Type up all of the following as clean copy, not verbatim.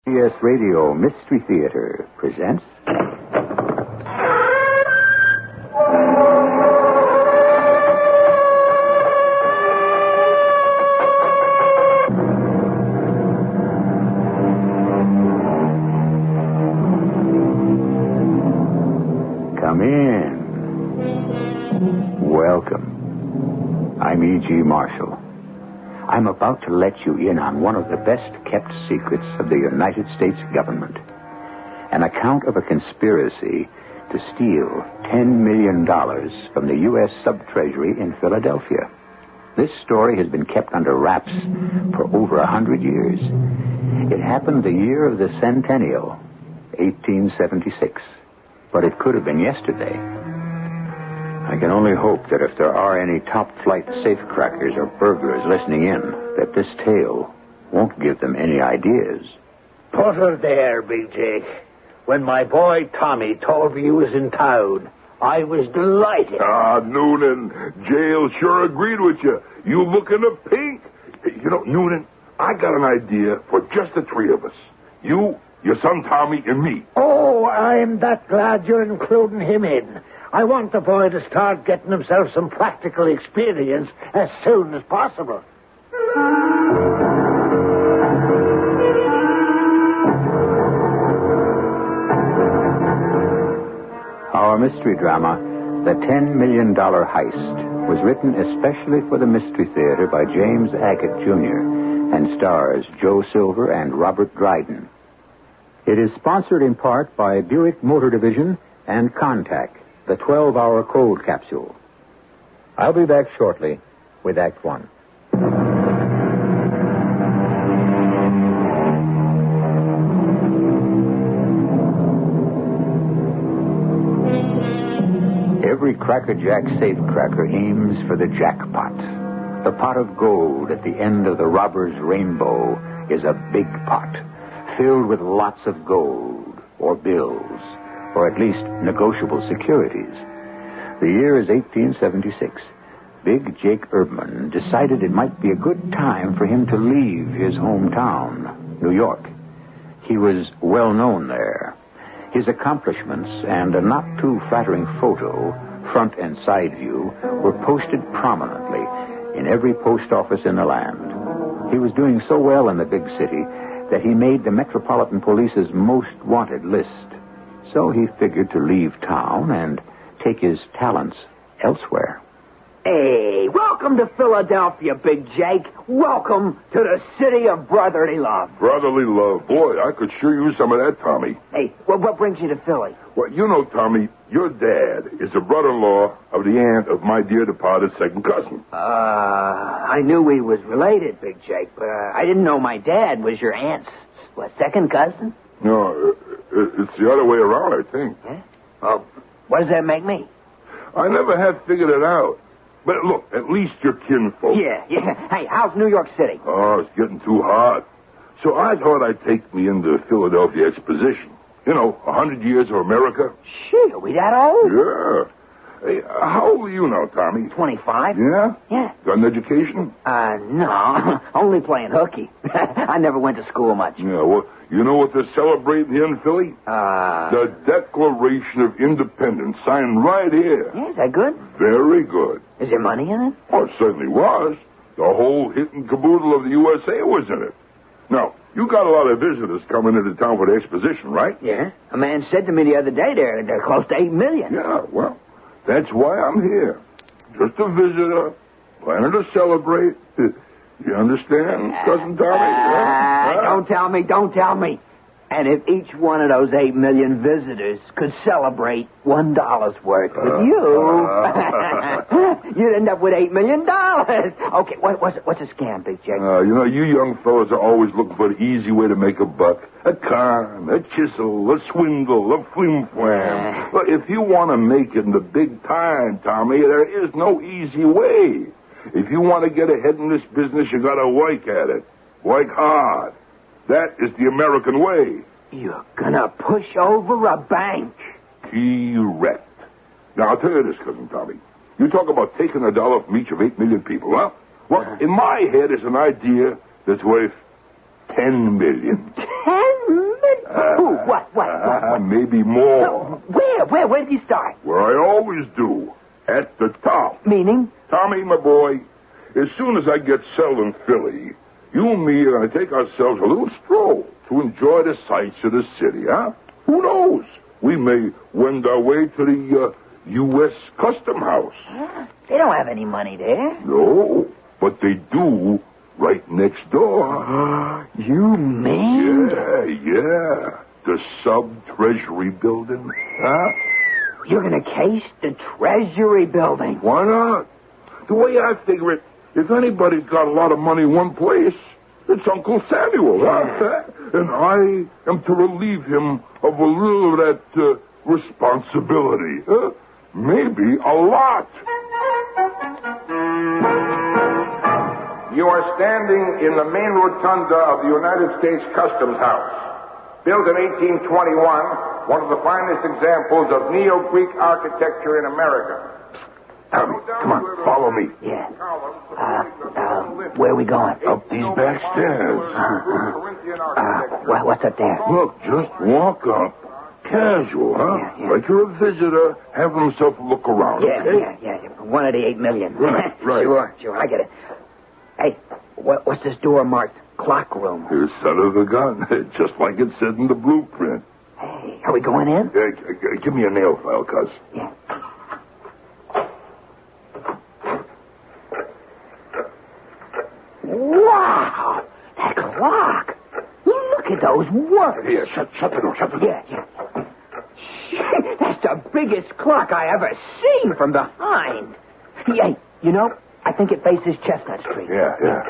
CBS Radio Mystery Theater presents... Come in. Welcome. I'm E.G. Marshall. I'm about to let you in on one of the best-kept secrets of the United States government. An account of a conspiracy to steal $10 million from the U.S. Sub-Treasury in Philadelphia. This story has been kept under wraps for over 100 years. It happened the year of the centennial, 1876. But it could have been yesterday. I can only hope that if there are any top-flight safecrackers or burglars listening in, that this tale won't give them any ideas. Put her there, Big Jake. When my boy Tommy told me he was in town, I was delighted. Noonan, jail sure agreed with you. You looking a pink. You know, Noonan, I got an idea for just the three of us. You, your son Tommy, and me. Oh, I'm that glad you're including him in. I want the boy to start getting himself some practical experience as soon as possible. Our mystery drama, The $10 Million Heist, was written especially for the Mystery Theater by James Ackett, Jr. and stars Joe Silver and Robert Dryden. It is sponsored in part by Buick Motor Division and Contact, the 12-hour cold capsule. I'll be back shortly with Act One. Every Cracker Jack safecracker aims for the jackpot. The pot of gold at the end of the robber's rainbow is a big pot, filled with lots of gold, or bills, or at least negotiable securities. The year is 1876. Big Jake Erdman decided it might be a good time for him to leave his hometown, New York. He was well known there. His accomplishments and a not-too-flattering photo, front and side view, were posted prominently in every post office in the land. He was doing so well in the big city that he made the Metropolitan Police's most wanted list. So he figured to leave town and take his talents elsewhere. Hey, welcome to Philadelphia, Big Jake. Welcome to the city of brotherly love. Brotherly love. Boy, I could sure use some of that, Tommy. Hey, what brings you to Philly? Well, you know, Tommy, your dad is the brother-in-law of the aunt of my dear departed second cousin. I knew we was related, Big Jake, but I didn't know my dad was your aunt's, second cousin? No, it's the other way around, I think. Yeah? Well, what does that make me? I never have figured it out. But look, at least you're kinfolk. Yeah. Hey, how's New York City? Oh, it's getting too hot. So I thought I'd take me into the Philadelphia Exposition. You know, 100 years of America. Shit, are we that old? Yeah. Hey, how old are you now, Tommy? 25. Yeah? Yeah. Got an education? No. Only playing hooky. I never went to school much. Yeah, well, you know what they're celebrating here in Philly? The Declaration of Independence, signed right here. Yeah, is that good? Very good. Is there money in it? Oh, it certainly was. The whole hit and caboodle of the USA was in it. Now, you got a lot of visitors coming into town for the exposition, right? Yeah. A man said to me the other day they're close to 8 million. Yeah, well, that's why I'm here. Just a visitor, planning to celebrate. You understand, Cousin Tommy? Don't tell me. And if each one of those 8 million visitors could celebrate $1 worth with you, you'd end up with $8 million. Okay, what's a scam, Big Jake? You know, you young fellas are always looking for the easy way to make a buck. A con, a chisel, a swindle, a flim-flam. But if you want to make it in the big time, Tommy, there is no easy way. If you want to get ahead in this business, you got to work at it. Work hard. That is the American way. You're gonna push over a bank. Correct. Now, I'll tell you this, Cousin Tommy. You talk about taking $1 from each of 8 million people, huh? Well, in my head is an idea that's worth $10 million. 10 What? Maybe more. No, where did you start? Where I always do. At the top. Meaning? Tommy, my boy, as soon as I get settled in Philly, you and me are going to take ourselves a little stroll to enjoy the sights of the city, huh? Who knows? We may wend our way to the U.S. Custom House. They don't have any money there. No, but they do right next door. You mean? Yeah. The Sub-Treasury Building, huh? You're going to case the Treasury Building? Why not? The way I figure it, if anybody's got a lot of money in one place, it's Uncle Samuel, huh? And I am to relieve him of a little of that responsibility. Maybe a lot. You are standing in the main rotunda of the United States Customs House. Built in 1821, one of the finest examples of Neo-Greek architecture in America. Tommy, come on, follow me. Yeah. Where are we going? Up these back stairs. What's up there? Look, just walk up. Casual, huh? Yeah. Like you're a visitor, having himself a look around, okay? Yeah. One of the 8 million. Right. Sure, I get it. Hey, what's this door marked? Clock room. Here's son of a gun, just like it said in the blueprint. Hey, are we going in? Give me a nail file, cuz. Yeah. Wow! That clock! Look at those words. Here, shut the door. Yeah. That's the biggest clock I ever seen from behind. Hey, you know, I think it faces Chestnut Street. Yeah.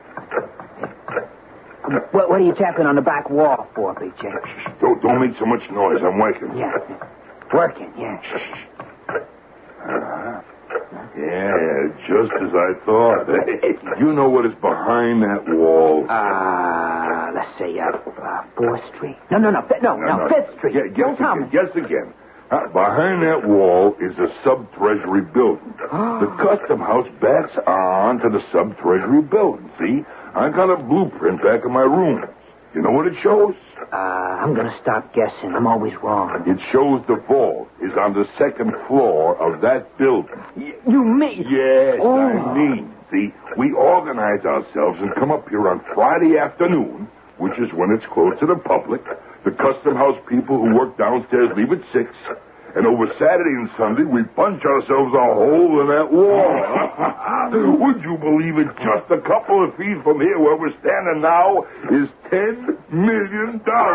What are you tapping on the back wall for, Big Jake? Don't make so much noise. I'm working. Yeah. Working, yeah. Yeah, just as I thought. You know what is behind that wall? Let's see, 4th Street. No, 5th Street. Yeah, guess again. Behind that wall is a Sub-Treasury building. The Custom House backs on to the Sub-Treasury building, see? I got a blueprint back in my room. You know what it shows? I'm going to stop guessing. I'm always wrong. It shows the vault is on the 2nd floor of that building. You mean? Yes, I mean. See, we organize ourselves and come up here on Friday afternoon, which is when it's closed to the public. The Custom House people who work downstairs leave at 6. And over Saturday and Sunday, we punch ourselves a hole in that wall. Would you believe it? Just a couple of feet from here where we're standing now is $10 million.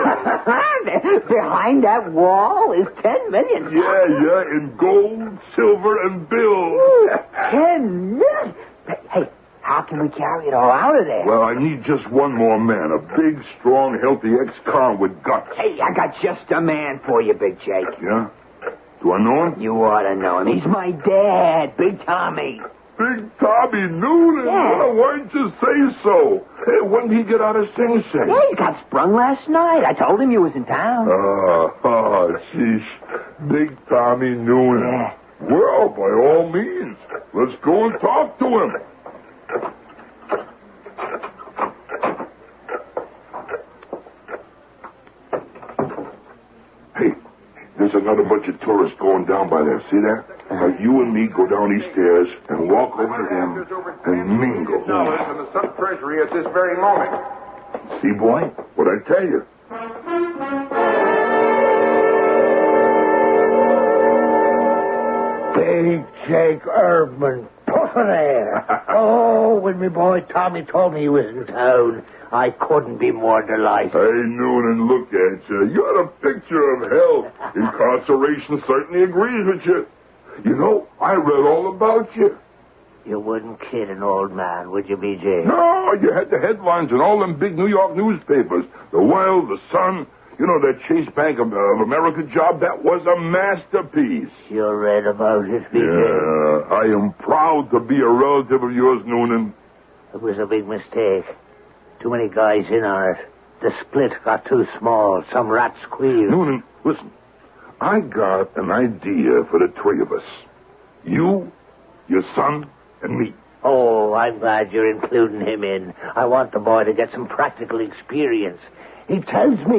Behind that wall is $10 million. Yeah, in gold, silver, and bills. 10 million? Hey, how can we carry it all out of there? Well, I need just one more man. A big, strong, healthy ex-con with guts. Hey, I got just a man for you, Big Jake. Yeah? Do I know him? You ought to know him. He's my dad, Big Tommy. Big Tommy Noonan? Yeah. Well, why'd you say so? Hey, when did he get out of Sing Sing? Yeah, he got sprung last night. I told him you was in town. Sheesh. Big Tommy Noonan. Yeah. Well, by all means, let's go and talk to him. Hey, there's another bunch of tourists going down by there. See that? Now you and me go down these stairs and walk over to them and mingle. In the Sub-Treasury at this very moment. See, boy? What'd I tell you? Big Jake Erdman, puffer there. Oh, when my boy Tommy told me he was in town, I couldn't be more delighted. Hey, Noonan, look at you. You're a picture of health. Incarceration certainly agrees with you. You know, I read all about you. You wouldn't kid an old man, would you, BJ? No, you had the headlines in all them big New York newspapers. The World, the Sun. You know, that Chase Bank of America job, that was a masterpiece. You read about it, BJ? Yeah, I am proud to be a relative of yours, Noonan. It was a big mistake. Too many guys in on it. The split got too small. Some rat squealed. Noonan, listen. I got an idea for the three of us. You, your son, and me. Oh, I'm glad you're including him in. I want the boy to get some practical experience. He tells me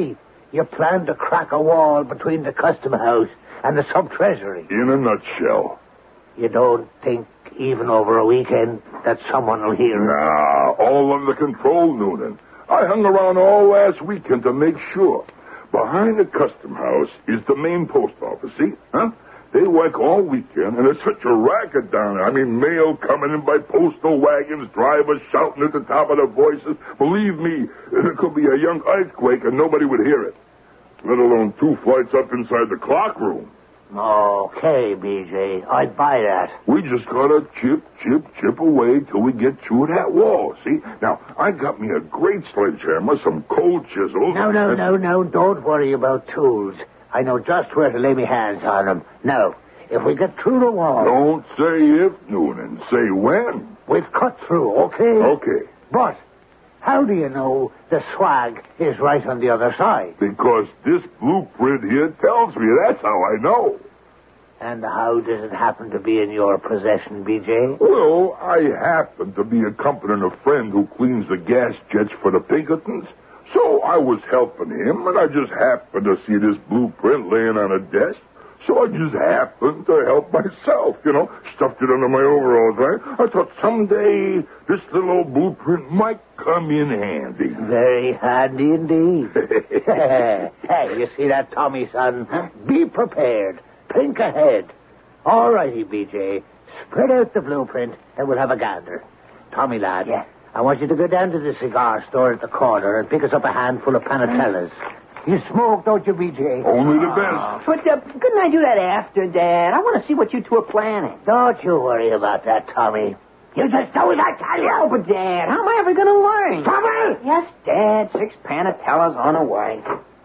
You plan to crack a wall between the custom house and the sub-treasury. In a nutshell. You don't think, even over a weekend, that someone will hear it? Nah, all under control, Noonan. I hung around all last weekend to make sure. Behind the custom house is the main post office, see? Huh? They work all weekend, and there's such a racket down there. I mean, mail coming in by postal wagons, drivers shouting at the top of their voices. Believe me, there could be a young earthquake and nobody would hear it. Let alone 2 flights up inside the clock room. Okay, BJ, I'd buy that. We just gotta chip away till we get through that wall, see? Now, I got me a great sledgehammer, some cold chisels... No, don't worry about tools. I know just where to lay me hands on them. Now, if we get through the wall... Don't say if, Noonan. Say when. We've cut through, okay? Okay. But how do you know the swag is right on the other side? Because this blueprint here tells me. That's how I know. And how does it happen to be in your possession, BJ? Well, I happen to be accompanying a friend who cleans the gas jets for the Pinkertons. So I was helping him, and I just happened to see this blueprint laying on a desk. So I just happened to help myself, stuffed it under my overalls, right? I thought someday this little old blueprint might come in handy. Very handy indeed. Hey, you see that, Tommy, son? Be prepared. Think ahead. All righty, BJ. Spread out the blueprint, and we'll have a gander. Tommy, lad. Yeah. I want you to go down to the cigar store at the corner and pick us up a handful of panatellas. You smoke, don't you, BJ? Only the best. But couldn't I do that after, Dad? I want to see what you two are planning. Don't you worry about that, Tommy. You just do as I tell you. Oh, but Dad, how am I ever going to learn? Tommy! Yes, Dad. 6 panatellas on the way.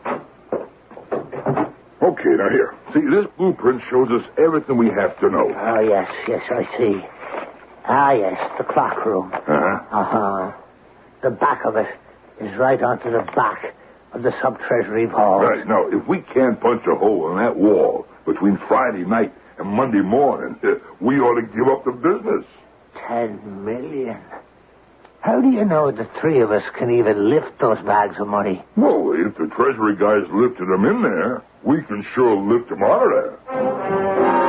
Okay, now here. See, this blueprint shows us everything we have to know. Oh, yes, I see. Ah, yes, the clock room. Uh-huh. The back of it is right onto the back of the sub-treasury vault. Right. Now, if we can't punch a hole in that wall between Friday night and Monday morning, we ought to give up the business. 10 million. How do you know the 3 of us can even lift those bags of money? Well, if the Treasury guys lifted them in there, we can sure lift them out of there.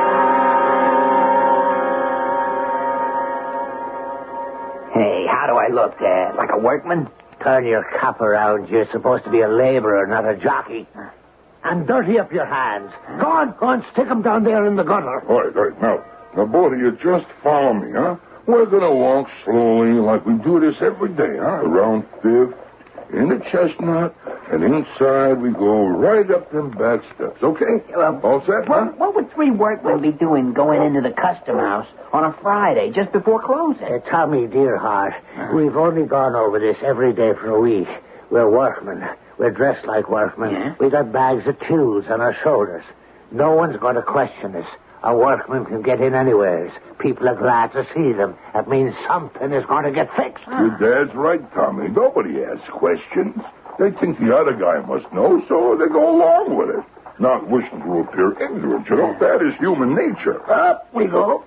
Hey, how do I look, Dad? Like a workman? Turn your cap around. You're supposed to be a laborer, not a jockey. And dirty up your hands. Go on, stick them down there in the gutter. All right. Now, both of you just follow me, huh? We're going to walk slowly like we do this every day, huh? Around 5th, in the chestnut, and inside we go right up them back steps, okay? All set, huh? What would 3 workmen be doing going into the custom house on a Friday just before closing? Tommy, dear heart, we've only gone over this every day for a week. We're workmen. We're dressed like workmen. Yeah? We got bags of tools on our shoulders. No one's going to question us. A workman can get in anywheres. People are glad to see them. That means something is going to get fixed. Your dad's right, Tommy. Nobody asks questions. They think the other guy must know, so they go along with it. Not wishing to appear ignorant, That is human nature. Up we go.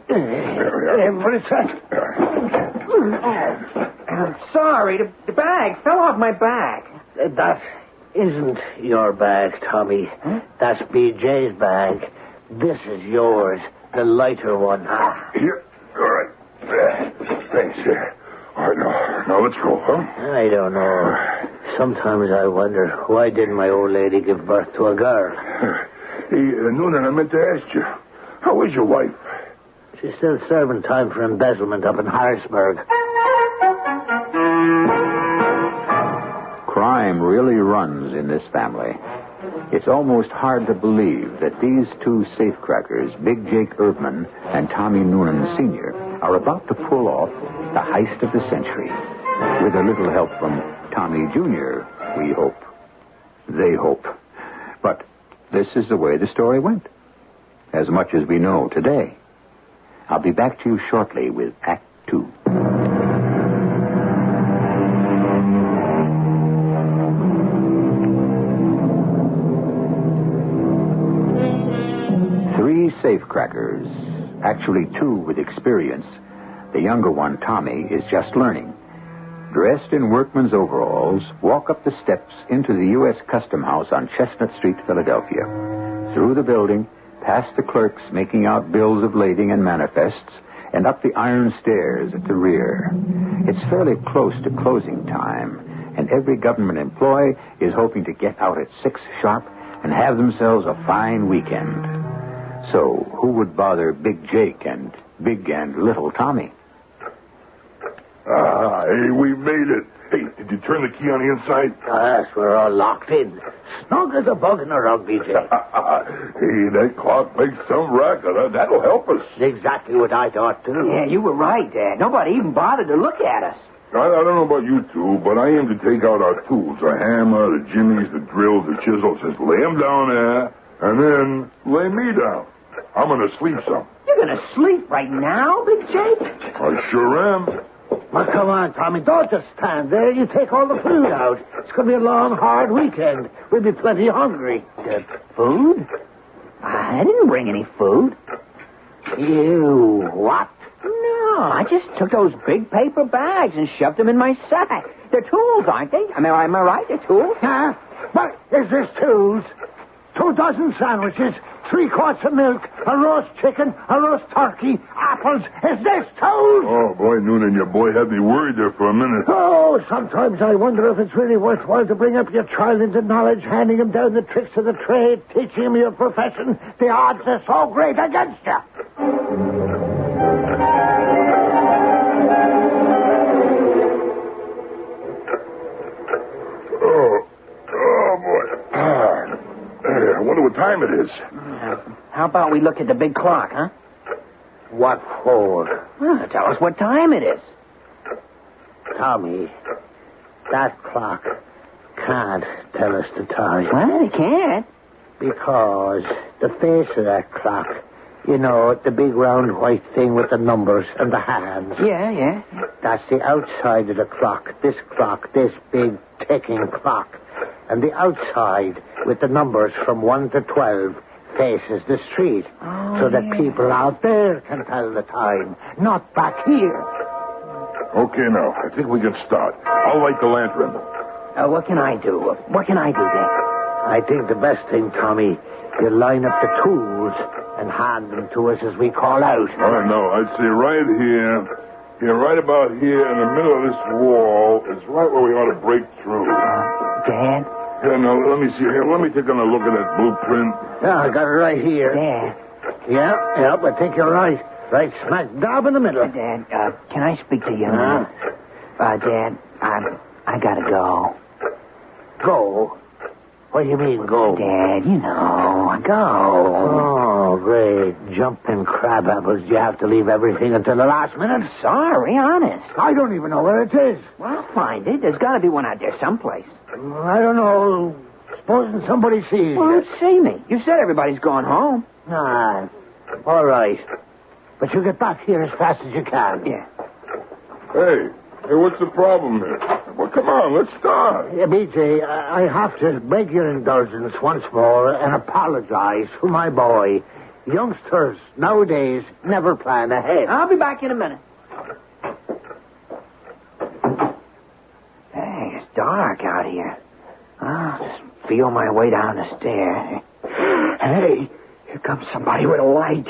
I'm sorry, the bag fell off my back. That isn't your bag, Tommy. That's BJ's bag. This is yours, the lighter one. Here. All right. Thanks. All right, now let's go, huh? I don't know. Sometimes I wonder, why didn't my old lady give birth to a girl? Hey, Noonan, I meant to ask you, how is your wife? She's still serving time for embezzlement up in Harrisburg. Crime really runs in this family. It's almost hard to believe that these 2 safecrackers, Big Jake Erdman and Tommy Noonan Sr., are about to pull off the heist of the century. With a little help from Tommy Jr., we hope. They hope. But this is the way the story went. As much as we know today. I'll be back to you shortly with Act 2. Safecrackers, actually 2 with experience. The younger one, Tommy, is just learning. dressed in workman's overalls, walk up the steps into the U.S. Custom House on Chestnut Street, Philadelphia. Through the building, past the clerks making out bills of lading and manifests, and up the iron stairs at the rear. It's fairly close to closing time, and every government employee is hoping to get out at 6 sharp and have themselves a fine weekend. So, who would bother Big Jake and Big and Little Tommy? Hey, we made it. Hey, did you turn the key on the inside? Yes, we're all locked in. Snug as a bug in a rug, BJ. Hey, that clock makes some racket. That'll help us. Exactly what I thought, too. Yeah, you were right, Dad. Nobody even bothered to look at us. I don't know about you two, but I aim to take out our tools. The hammer, the jimmies, the drills, the chisels. Just lay them down there, and then lay me down. I'm going to sleep some. You're going to sleep right now, Big Jake? I sure am. Well, come on, Tommy. Don't just stand there. You take all the food out. It's going to be a long, hard weekend. We'll be plenty hungry. Food? I didn't bring any food. You what? No, I just took those big paper bags and shoved them in my sack. They're tools, aren't they? Am I right? They're tools? Huh? What is this tools? 2 dozen sandwiches, 3 quarts of milk, a roast chicken, a roast turkey, apples. Is this tools? Oh, boy, Noonan, your boy had me worried there for a minute. Oh, sometimes I wonder if it's really worthwhile to bring up your child into knowledge, handing him down the tricks of the trade, teaching him your profession. The odds are so great against you. Oh, boy. I wonder what time it is. How about we look at the big clock, huh? What for? Well, tell us what time it is. Tommy, that clock can't tell us the time. Well, it can't. Because the face of that clock, you know, the big round white thing with the numbers and the hands. Yeah. That's the outside of the clock, this big ticking clock. And the outside, with the numbers from 1 to 12, faces the street. So that people out there can tell the time, not back here. Okay, now, I think we can start. I'll light the lantern. What can I do? What can I do, then? I think the best thing, Tommy, you line up the tools and hand them to us as we call out. Oh, no, I'd say right here, right about here in the middle of this wall is right where we ought to break through. Dad? Yeah, now, let me see here. Let me take a look at that blueprint. Yeah, I got it right here. Dad? Yeah, I think you're right. Right smack dab in the middle. Dad, can I speak to you? Dad, I gotta go. Go? What do you mean, go? Dad, you know, go. Oh, great. Jumping crab apples. You have to leave everything until the last minute? Sorry, honest. I don't even know where it is. Well, I'll find it. There's got to be one out there someplace. I don't know. Supposing somebody sees Well, you. who'd see me? You said everybody's gone home. Ah, all right. But you get back here as fast as you can. Yeah. Hey, what's the problem here? Well, come on, let's start. Yeah, BJ, I have to beg your indulgence once more and apologize for my boy. Youngsters nowadays never plan ahead. I'll be back in a minute. Hey, it's dark out here. I'll just feel my way down the stair. Hey, here comes somebody with a light.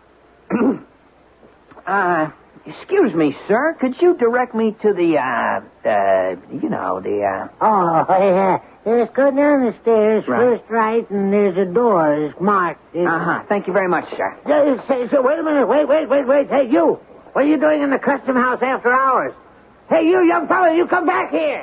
Excuse me, sir. Could you direct me to the, Oh, yeah. Just go down the stairs, Right. first right, and there's a door. It's marked. Thank you very much, sir. So wait a minute. Wait. Hey, you. What are you doing in the custom house after hours? Hey, you young fella, you come back here.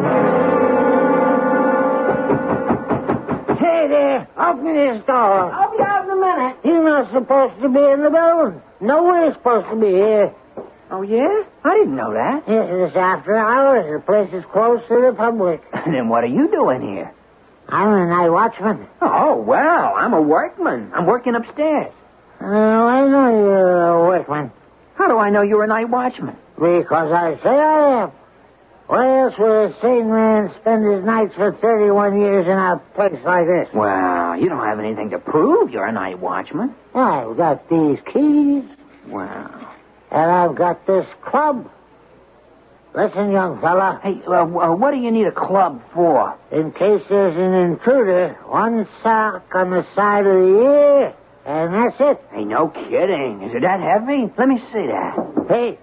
Hey there, open this door. I'll be out in a minute. You're not supposed to be in the building. Nobody's supposed to be here. Oh, yeah? I didn't know that. It's after hours. The place is closed to the public. Then what are you doing here? I'm a night watchman. Oh, well, I'm a workman. I'm working upstairs. I know you're a workman. How do I know you're a night watchman? Because I say I am. Why else would a sane man spend his nights for 31 years in a place like this? Well, you don't have anything to prove you're a night watchman. I've got these keys, Well, and I've got this club. Listen, young fella. Hey, what do you need a club for? In case there's an intruder, one sock on the side of the ear, and that's it. Hey, no kidding. Is it that heavy? Let me see that. Hey.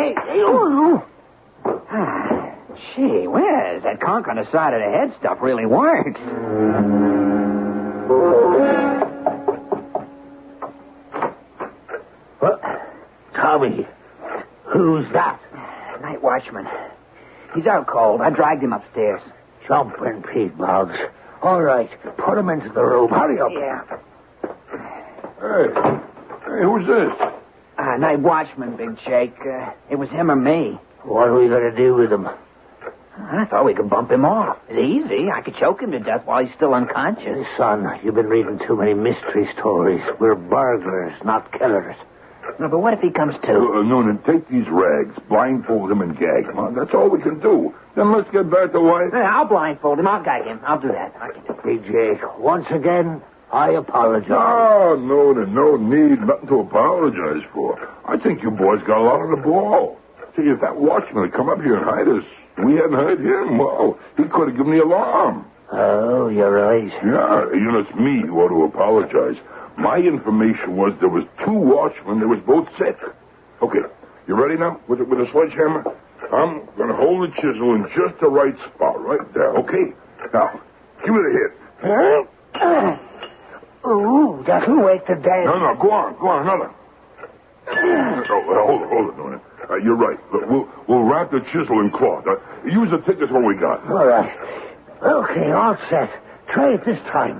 Gee whiz, that conch on the side of the head stuff really works. What? Tommy, who's that? Night watchman. He's out cold. I dragged him upstairs. Jumping Pete Boggs. All right, put him into the room. Hurry up. Yeah. Hey, who's this? Night watchman, Big Jake. It was him or me. What are we going to do with him? I thought we could bump him off. It's easy. I could choke him to death while he's still unconscious. Son, you've been reading too many mystery stories. We're burglars, not killers. No, but what if he comes to? Noonan, take these rags, blindfold him, and gag him. That's all we can do. Then let's get back to life. Hey, I'll blindfold him. I'll gag him. I'll do that. I can do it. Hey, Jake, once again, I apologize. No, Noonan, no need. Nothing to apologize for. I think you boys got a lot on the ball. See, if that watchman had come up here and hide us, we hadn't heard him, well, he could have given the alarm. Oh, you're right. Yeah, it's me who ought to apologize. My information was there was 2 watchmen. They was both sick. Okay, you ready now with a sledgehammer? I'm going to hold the chisel in just the right spot, right there, okay? Now, give it a hit. Ooh, doesn't wake the dead. No, go on, another. Hold it, Noonan. You're right. Look, we'll wrap the chisel in cloth. Use the thickest one we got. All right. Okay, all set. Try it this time.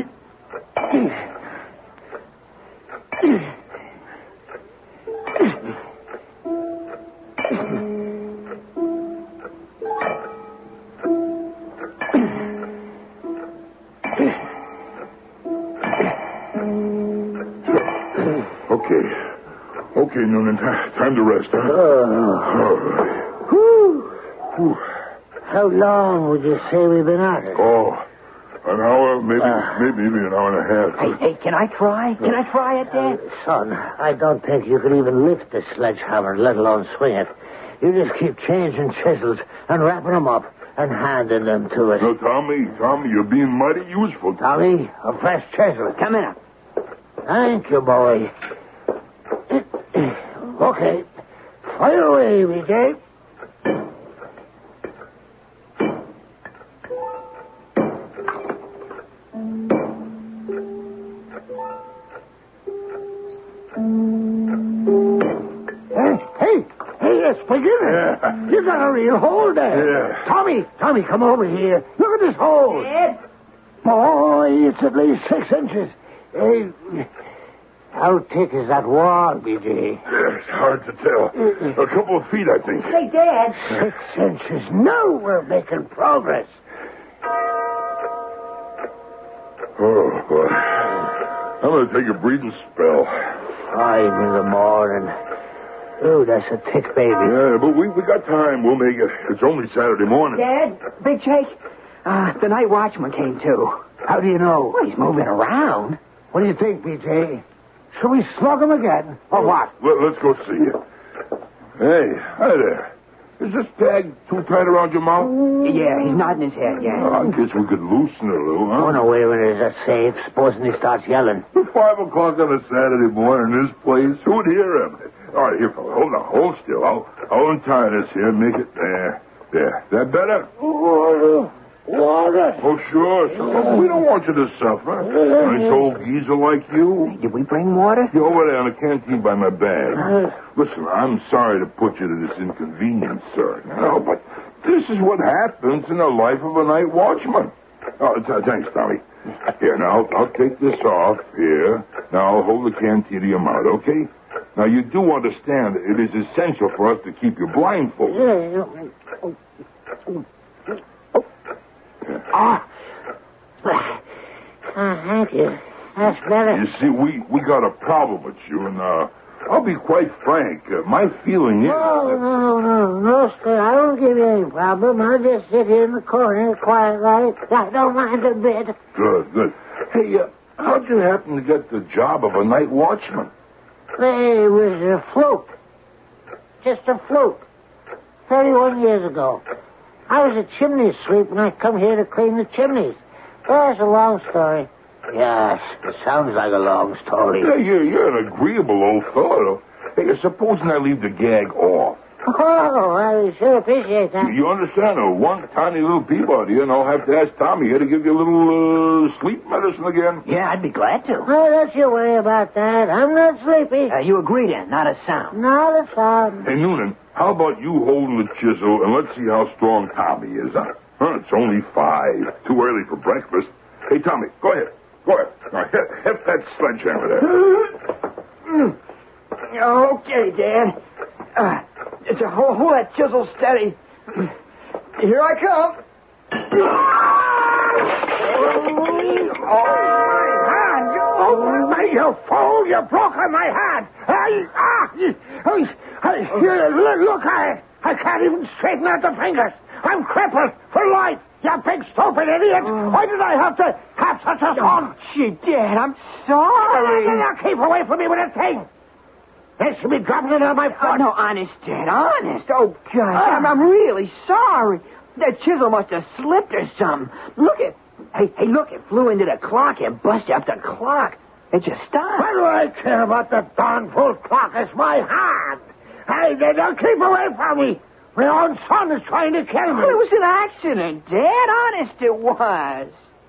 Okay, Noonan. Time to rest, huh? Whew. How long would you say we've been at it? Oh, an hour, maybe an hour and a half. Hey, can I try? Can I try it, Dad? Son, I don't think you could even lift the sledgehammer, let alone swing it. You just keep changing chisels and wrapping them up and handing them to us. No, Tommy, you're being mighty useful. Tommy, a fresh chisel. Come in. Thank you, boy. Okay. Fire away, VJ. Hey, it's beginning. Yeah. You got a real hole there. Yeah. Tommy, come over here. Look at this hole. Dad? Boy, it's at least 6 inches. Hey, how thick is that wall, BJ? It's hard to tell. A couple of feet, I think. Hey, Dad. 6 inches. Now we're making progress. Oh, boy. I'm going to take a breathing spell. 5 in the morning. Oh, that's a thick baby. Yeah, but we got time. We'll make it. It's only Saturday morning. Dad? Big Jake? The night watchman came too. How do you know? Well, he's moving around. What do you think, BJ? Shall we slug him again? Or what? Let's go see it. Hey, hi there. Is this tag too tight around your mouth? Yeah, he's nodding his head, yeah. I guess we could loosen it a little, huh? Oh, no, wait a minute. Is that safe? Supposing he starts yelling. 5 o'clock on a Saturday morning in this place. Who'd hear him? All right, here, fella. Hold still. I'll untie this here. Make it there. That better? Water. Oh, sure. We don't want you to suffer. Nice old geezer like you. Did we bring water? You're over there in the canteen by my bag. Listen, I'm sorry to put you to this inconvenience, sir. No, but this is what happens in the life of a night watchman. Oh, thanks, Tommy. Here, now, I'll take this off. Here. Now, I'll hold the canteen to your mouth, okay? Now, you do understand that it is essential for us to keep you blindfolded. Thank you. That's better. You see, we got a problem with you, and I'll be quite frank. My feeling is... No, sir. I won't give you any problem. I'll just sit here in the corner quiet like. I don't mind a bit. Good. Hey, how'd you happen to get the job of a night watchman? It was a fluke. Just a fluke. 31 years ago. I was a chimney sweep, and I come here to clean the chimneys. Well, it's a long story. Yes, it sounds like a long story. Yeah, you're an agreeable old fellow. Hey, supposing I leave the gag off. Oh, I sure appreciate that. You understand? One tiny little Peabody, and I'll have to ask Tommy here to give you a little sleep medicine again. Yeah, I'd be glad to. Oh, don't you worry about that. I'm not sleepy. You agree then, not a sound. Not a sound. Hey, Noonan, how about you holding the chisel, and let's see how strong Tommy is. It's only 5. Too early for breakfast. Hey, Tommy, go ahead. Go ahead. Now, hit that sledgehammer there. Okay, Dad. Hold that chisel steady. Here I come. You fool! You broke my hand! Look, I can't even straighten out the fingers. I'm crippled for life. You big stupid idiot! Why did I have to have such a son? Gee, Dad, I'm sorry. Now keep away from me with a thing. They should be dropping it on my foot. No, honest, Dad, honest. Oh, gosh, I'm really sorry. That chisel must have slipped or something. Look it. Hey, look, it flew into the clock and busted up the clock. It just stopped. What do I care about the darn fool clock? It's my hand. Hey, don't keep away from me. My own son is trying to kill me. It was an accident, Dad. Honest, it was.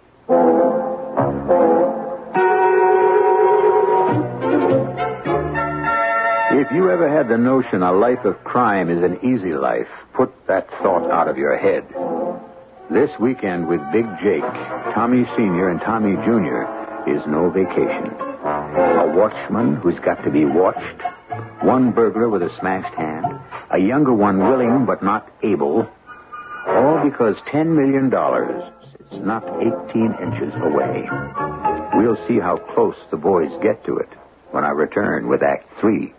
If you ever had the notion a life of crime is an easy life, put that thought out of your head. This weekend with Big Jake, Tommy Sr. and Tommy Jr. is no vacation. A watchman who's got to be watched, one burglar with a smashed hand, a younger one willing but not able, all because $10 million sits not 18 inches away. We'll see how close the boys get to it when I return with Act 3.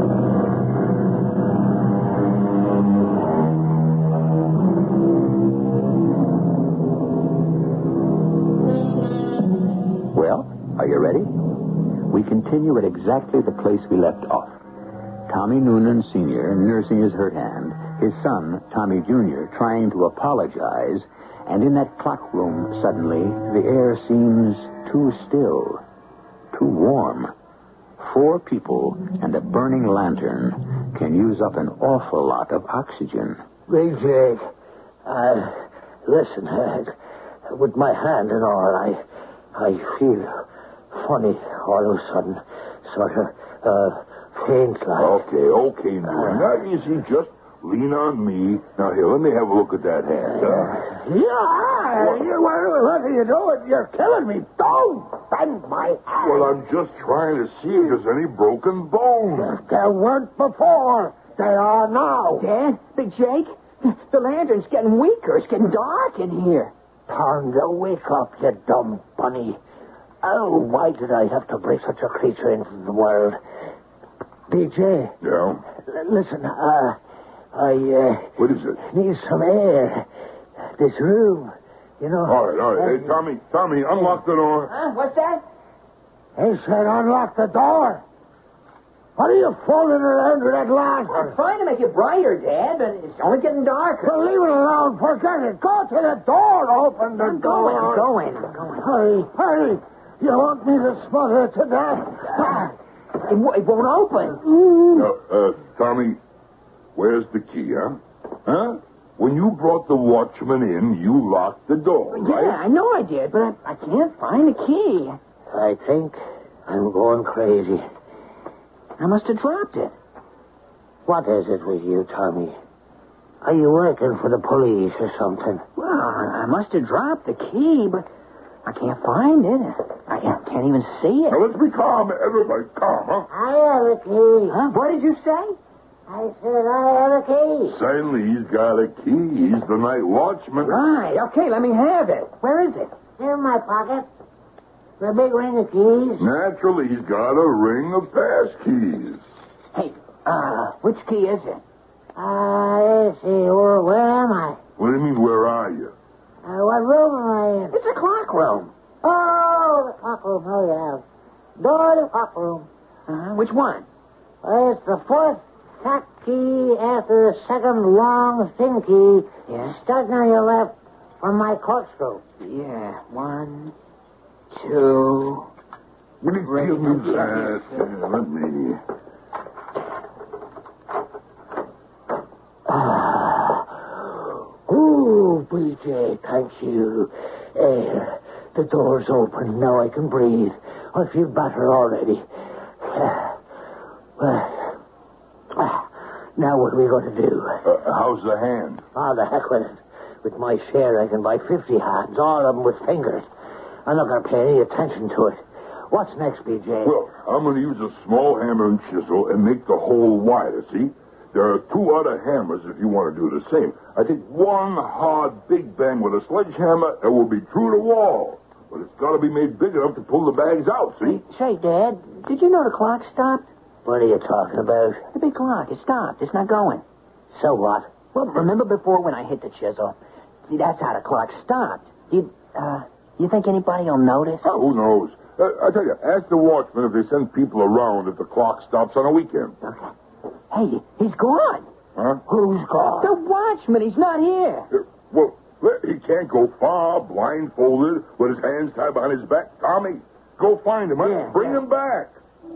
Well, are you ready? We continue at exactly the place we left off. Tommy Noonan Sr. nursing his hurt hand, his son, Tommy Jr., trying to apologize, and in that clock room, suddenly, the air seems too still, too warm. 4 people and a burning lantern can use up an awful lot of oxygen. Big Jake, listen, with my hand and all, I feel funny all of a sudden, sort of faint like. Okay, Noonan. Now, easy, just lean on me. Now, here, let me have a look at that hand. What are you doing? You're killing me. Don't bend my hand. Well, I'm just trying to see if there's any broken bones. There weren't before. There are now. Dad, Big Jake, the lantern's getting weaker. It's getting dark in here. Time to wake up, you dumb bunny. Oh, why did I have to bring such a creature into the world? BJ. Yeah? Listen, What is it? need some air. This room, you know. All right. Hey, Tommy, unlock the door. Huh? What's that? They said unlock the door. What are you fooling around with that I'm lantern? trying to make it brighter, Dad, but it's only getting darker. Well, leave it alone. Forget it. Go to the door. Open the I'm door. going. Hurry. You want me to smother it to death? It won't open. Tommy, where's the key, huh? When you brought the watchman in, you locked the door, right? Yeah, I know I did, but I can't find the key. I think I'm going crazy. I must have dropped it. What is it with you, Tommy? Are you working for the police or something? Well, I must have dropped the key, but I can't find it. I can't even see it. Now, let's be calm. Everybody calm, huh? I have a key. Huh? What did you say? I said I have a key. Certainly, he's got a key. He's the night watchman. Right. Okay, let me have it. Where is it? In my pocket. The big ring of keys. Naturally, he's got a ring of pass keys. Hey, which key is it? Let's see. Where am I? What do you mean, where are you? What room am I in? It's a clock room. Oh, the clock room. Oh, yeah. Door to the clock room. Which one? It's the 4th, fat key after the second long thin key. Yeah? Starting on your left from my corkscrew. Yeah. 1, 2... Will you give me that? Let me... Oh, BJ, thank you. The door's open. Now I can breathe. I feel better already. Now what are we going to do? How's the hand? Oh, the heck with it. With my share, I can buy 50 hands, all of them with fingers. I'm not going to pay any attention to it. What's next, BJ? Well, I'm going to use a small hammer and chisel and make the hole wider, see? There are 2 other hammers if you want to do the same. I think one hard big bang with a sledgehammer, it will be true to wall. But it's got to be made big enough to pull the bags out, see? Say, Dad, did you know the clock stopped? What are you talking about? The big clock. It stopped. It's not going. So what? Well, remember before when I hit the chisel? See, that's how the clock stopped. You think anybody will notice? Oh, who knows? I tell you, ask the watchman if they send people around if the clock stops on a weekend. Okay. Hey, he's gone. Huh? Who's gone? The watchman. He's not here. Well, he can't go far blindfolded with his hands tied behind his back. Tommy, go find him. Yeah, Bring him back.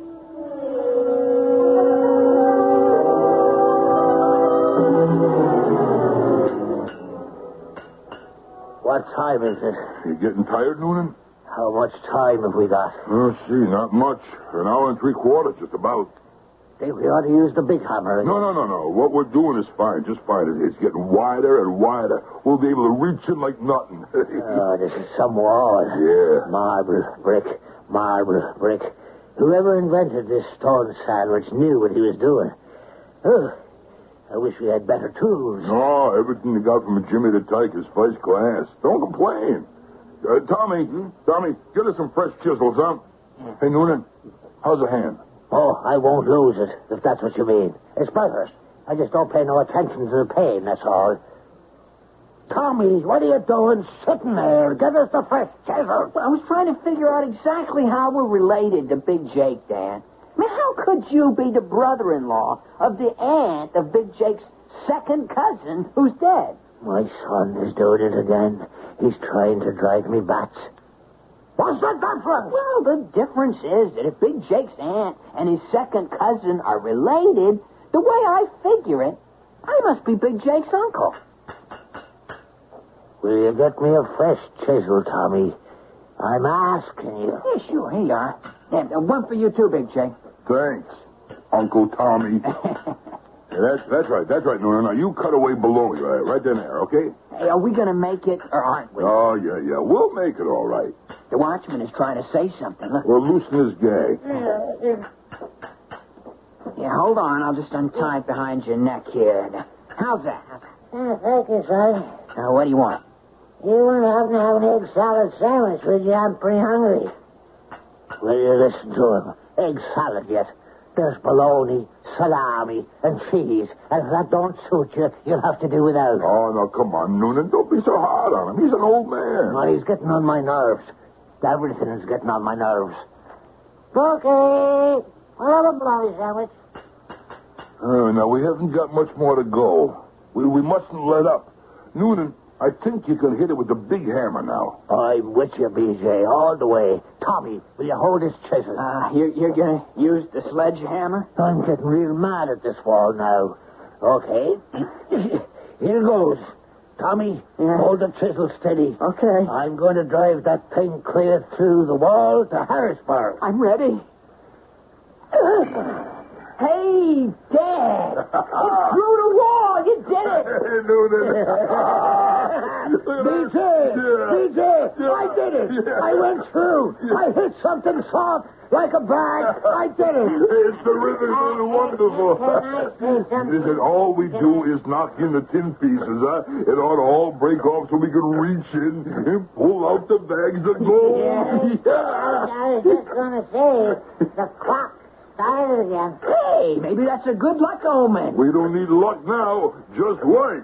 What time is it? You getting tired, Noonan? How much time have we got? Let's see, not much. An hour and 3/4, just about. Think we ought to use the big hammer. No. What we're doing is fine, just fine. It's getting wider and wider. We'll be able to reach in like nothing. Oh, this is some wall. Yeah. Marble, brick. Whoever invented this stone sandwich knew what he was doing. Oh, I wish we had better tools. No, everything you got from Jimmy the Tyke is first class. Don't complain. Tommy, get us some fresh chisels, huh? Yeah. Hey, Noonan, how's the hand? Oh, I won't lose it, if that's what you mean. It's better. I just don't pay no attention to the pain, that's all. Tommy, what are you doing sitting there? Get us the fresh chisel. I was trying to figure out exactly how we're related to Big Jake, Dad. I mean, how could you be the brother-in-law of the aunt of Big Jake's second cousin who's dead? My son is doing it again. He's trying to drive me bats. What's the difference? Well, the difference is that if Big Jake's aunt and his second cousin are related, the way I figure it, I must be Big Jake's uncle. Will you get me a fresh chisel, Tommy? I'm asking you. Yeah, sure, here you are. Yeah, one for you too, Big Jake. Thanks, Uncle Tommy. Yeah, that's right, Noonan. Now, you cut away below me, right there, okay? Hey, are we going to make it, or aren't we? Oh, yeah. We'll make it all right. The watchman is trying to say something. Look. Well, loosen his gag. Yeah, hold on. I'll just untie it behind your neck here. How's that? Thank you, son. Now, what do you want? You wouldn't happen to have an egg salad sandwich, would you? I'm pretty hungry. Will you listen to him? Egg salad yet? There's bologna, salami, and cheese. And if that don't suit you, you'll have to do without. Oh, no, come on, Noonan. Don't be so hard on him. He's an old man. Well, he's getting on my nerves. Everything is getting on my nerves. Okay. I'll have a bologna sandwich. Now, we haven't got much more to go. We mustn't let up. Noonan, I think you can hit it with the big hammer now. I'm with you, BJ, all the way. Tommy, will you hold this chisel? You're going to use the sledgehammer? I'm getting real mad at this wall now. Okay. Here goes. Tommy, hold the chisel steady. Okay. I'm going to drive that thing clear through the wall to Harrisburg. I'm ready. Hey, Dad! It's through the wall! You did it! Hey, Noonan. BJ, I did it. Yeah. I went through. I hit something soft like a bag. I did it. It's terrific and wonderful. Listen, all we do is knock in the tin pieces, huh? It ought to all break off so we can reach in and pull out the bags of gold. I was just going to say, the clock started again. Hey, maybe that's a good luck omen. We don't need luck now. Just wait.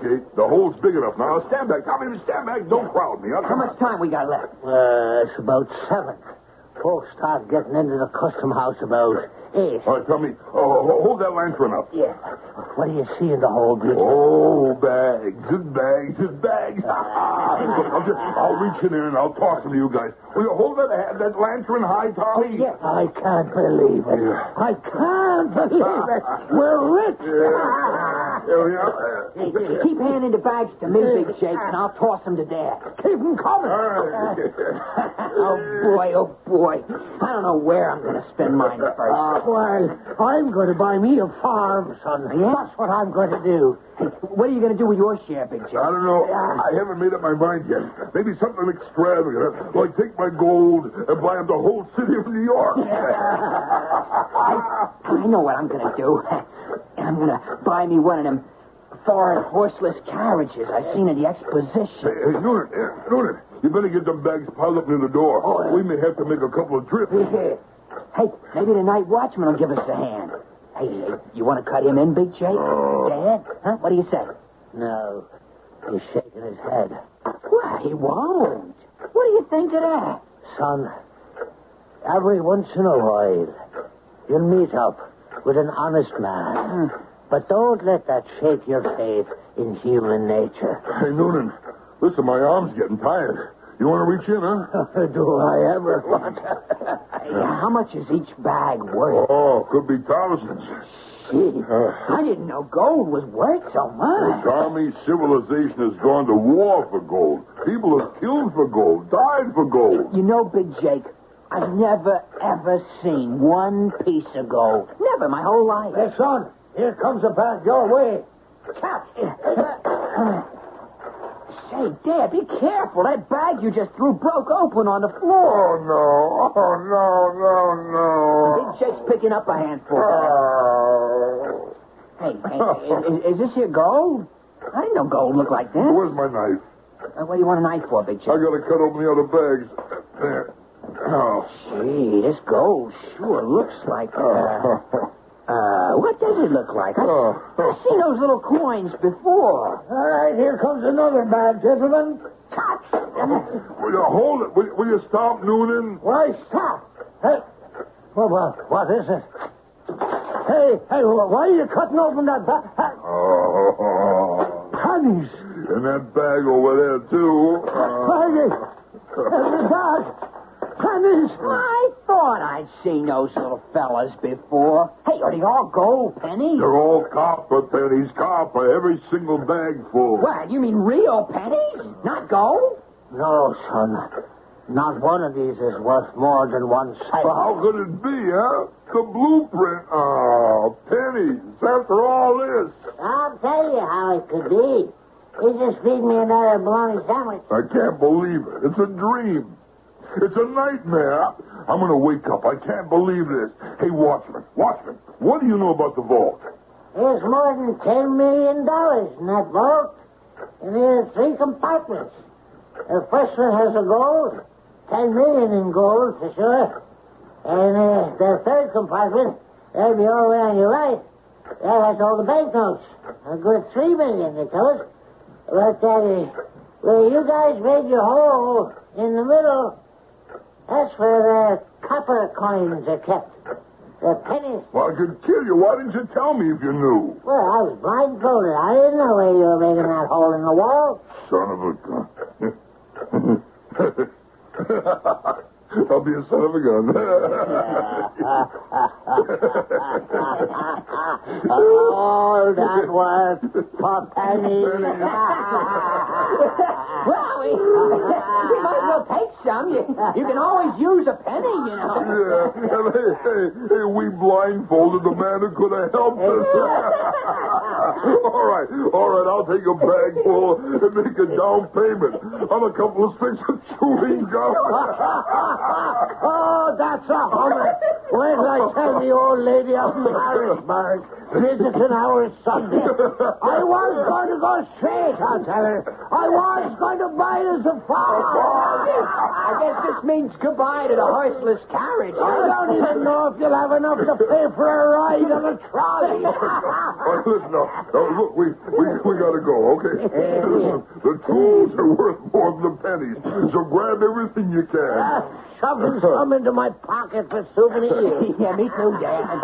Okay, the hole's big enough now. Stand back. Tommy, stand back. Don't crowd me. How much time we got left? It's about 7. Folks start getting into the custom house about 8. All right, Tommy, hold that lantern up. Yeah. What do you see in the hole, BJ? Oh, bags and bags and bags. I'll reach in there and I'll toss them to you guys. Will you hold that lantern high, Tommy? Yeah. I can't believe it. I can't believe it. We're rich. Here we are. Hey, keep handing the bags to me, Big Jake, and I'll toss them to Dad. Keep them coming. All right. Oh, boy. I don't know where I'm going to spend mine first. Well, I'm going to buy me a farm, son. Yeah? That's what I'm going to do. Hey, what are you going to do with your share, Big Jake? I don't know. I haven't made up my mind yet. Maybe something extravagant, like take my gold and buy up the whole city of New York. I know what I'm going to do. I'm going to buy me one of them foreign horseless carriages I seen in the exposition. Hey, Noonan, you better get them bags piled up near the door. Oh, we may have to make a couple of trips. Hey, maybe the night watchman will give us a hand. Hey, you want to cut him in, Big Jake? Dad? Huh? What do you say? No. He's shaking his head. Well, he won't. What do you think of that? Son, every once in a while, you'll meet up with an honest man. But don't let that shake your faith in human nature. Hey, Noonan, listen, my arm's getting tired. You want to reach in, huh? Do I ever want to? How much is each bag worth? Oh, could be thousands. Gee, I didn't know gold was worth so much. Tommy, civilization has gone to war for gold. People have killed for gold, died for gold. You know, Big Jake, I've never, ever seen one piece of gold. Never, my whole life. Hey, son, here comes a bag your way. Catch. Say, Dad, be careful. That bag you just threw broke open on the floor. Oh, no. Big Jake's picking up a handful. Hey, is this your gold? I didn't know gold looked like that. Where's my knife? What do you want a knife for, Big Jake? I gotta cut open the other bags. There. Oh. Gee, this gold sure looks like... what does it look like? I've seen those little coins before. All right, here comes another bag, gentlemen. Catch! Will you hold it? Will you stop, Noonan? Why, stop. Hey, what is it? Hey, why are you cutting open that bag? Oh. Pennies. In that bag over there, too. Pennies. The bag. Pennies. I thought I'd seen those little fellas before. Hey, are they all gold pennies? They're all copper pennies, copper, every single bag full. What, you mean real pennies? Not gold? No, son. Not one of these is worth more than one cent. Well, how could it be, huh? The blueprint. Oh, pennies. After all this. I'll tell you how it could be. He just feed me another bologna sandwich. I can't believe it. It's a dream. It's a nightmare. I'm going to wake up. I can't believe this. Hey, Watchman, what do you know about the vault? There's more than $10 million in that vault. And there's 3 compartments. The first one has the gold. 10 million in gold, for sure. And the third compartment, that'll be all the way on your right. That has all the banknotes. A good 3 million, they tell us. But where you guys made your hole in the middle, that's where the copper coins are kept. The pennies. Well, I could kill you. Why didn't you tell me if you knew? Well, I was blindfolded. I didn't know where you were making that hole in the wall. Son of a gun. I'll be a son of a gun. All that was for pennies. Well, we might as well take some. You can always use a penny, you know. Yeah. Hey, we blindfolded the man who could have helped us. All right. I'll take a bag full and make a down payment on a couple of sticks of chewing gum. Oh, that's a hummer. Wait till I tell the old lady up in Harrisburg visiting our Sunday. I was going to go straight, I'll tell her. I was going to buy us a farm. I guess this means goodbye to the horseless carriage. I don't even know if you'll have enough to pay for a ride on a trolley. Listen, Look, we gotta go, okay? The tools are worth more than the pennies, so grab everything you can. Shoving some into my pocket for souvenirs. Yeah, me too, Dad.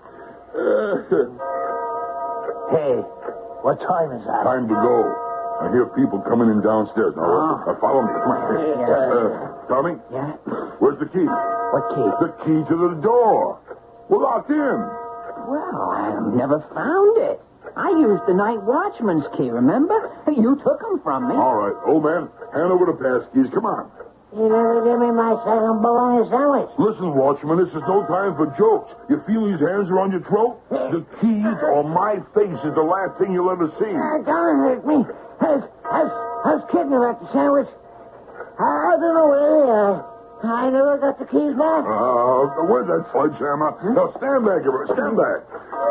Hey, what time is that? Time to go. I hear people coming in downstairs. Now, follow me. Come on. Tommy? Yeah? Where's the key? What key? The key to the door. We're locked in. Well, I've never found it. I used the night watchman's key, remember? You took them from me. All right, old man, hand over the pass keys. Come on. You never give me my second bologna sandwich. Listen, watchman, this is no time for jokes. You feel these hands around your throat? The keys on my face is the last thing you'll ever see. Don't hurt me. Has Kidney left the sandwich? I don't know where they are. I never got the keys back. Where's that sledgehammer? Now, stand back, everybody. Stand back.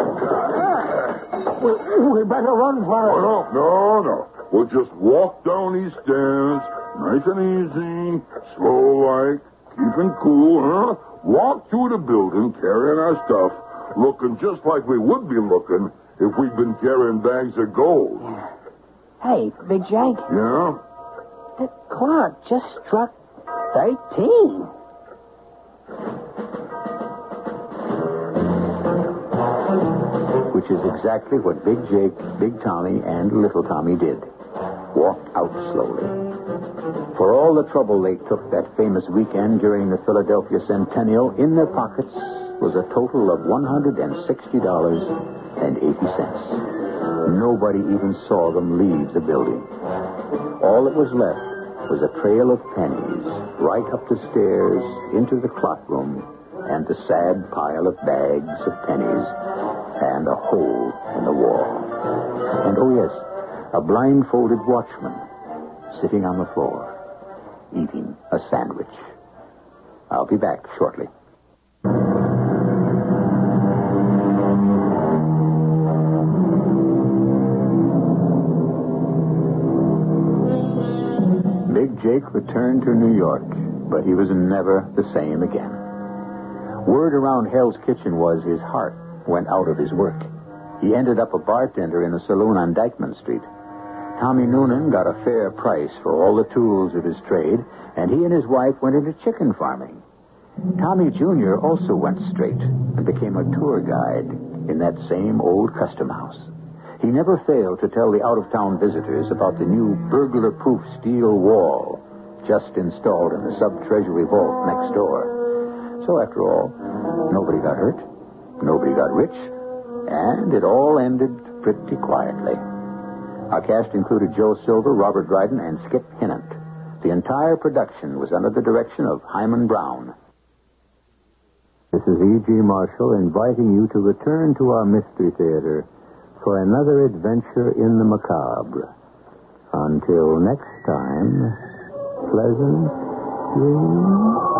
We better run for it. Oh, no. We'll just walk down these stairs, nice and easy, slow-like, keeping cool, huh? Walk through the building, carrying our stuff, looking just like we would be looking if we'd been carrying bags of gold. Yeah. Hey, Big Jake. Yeah? The clock just struck 13. Which is exactly what Big Jake, Big Tommy, and Little Tommy did. Walked out slowly. For all the trouble they took that famous weekend during the Philadelphia Centennial, in their pockets was a total of $160.80. Nobody even saw them leave the building. All that was left was a trail of pennies right up the stairs into the clock room and the sad pile of bags of pennies and a hole in the wall. And, oh yes, a blindfolded watchman sitting on the floor eating a sandwich. I'll be back shortly. Big Jake returned to New York, but he was never the same again. Word around Hell's Kitchen was his heart went out of his work. He ended up a bartender in a saloon on Dyckman Street. Tommy Noonan got a fair price for all the tools of his trade, and he and his wife went into chicken farming. Tommy Jr. also went straight and became a tour guide in that same old custom house. He never failed to tell the out-of-town visitors about the new burglar-proof steel wall just installed in the sub-treasury vault next door. So, after all, nobody got hurt, nobody got rich, and it all ended pretty quietly. Our cast included Joe Silver, Robert Dryden, and Skip Hinnant. The entire production was under the direction of Hyman Brown. This is E.G. Marshall inviting you to return to our Mystery Theater for another adventure in the macabre. Until next time, pleasant dreams.